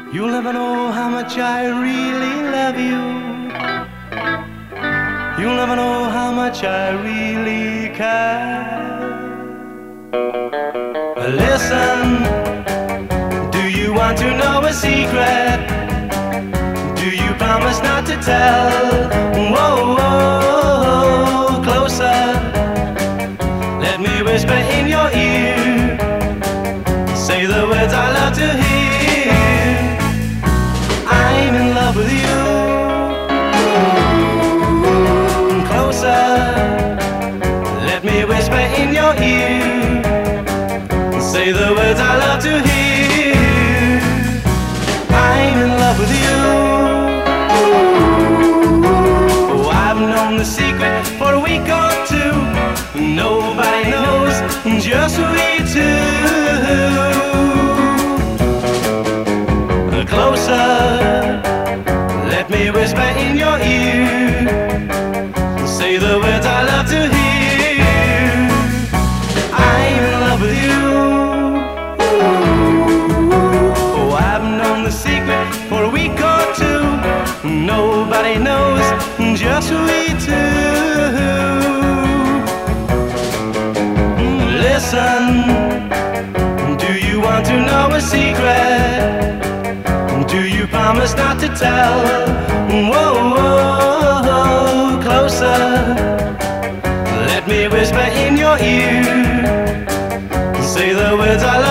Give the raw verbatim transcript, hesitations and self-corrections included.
You'll never know how much I really love you. You'll never know how much I really care. Listen, do you want to know a secret? Do you promise not to tell? Whoa, whoa, closer. Let me whisper in your ear. Say the words I love to hear. I'm in love with you. Closer. Let me whisper in your ear. Say the words I love to hear. I'm in love with you. Oh, I've known the secret for a week or two. Nobody knows, just we two. Closer, let me whisper in your ear. Say the words I love to hear. I'm in love with you. Oh, I've known the secret for a week or two. Nobody knows, just we two. Listen, do you want to know a secret? Do you promise not to tell? Whoa, whoa, closer. Let me whisper in your ear. Say the words I love.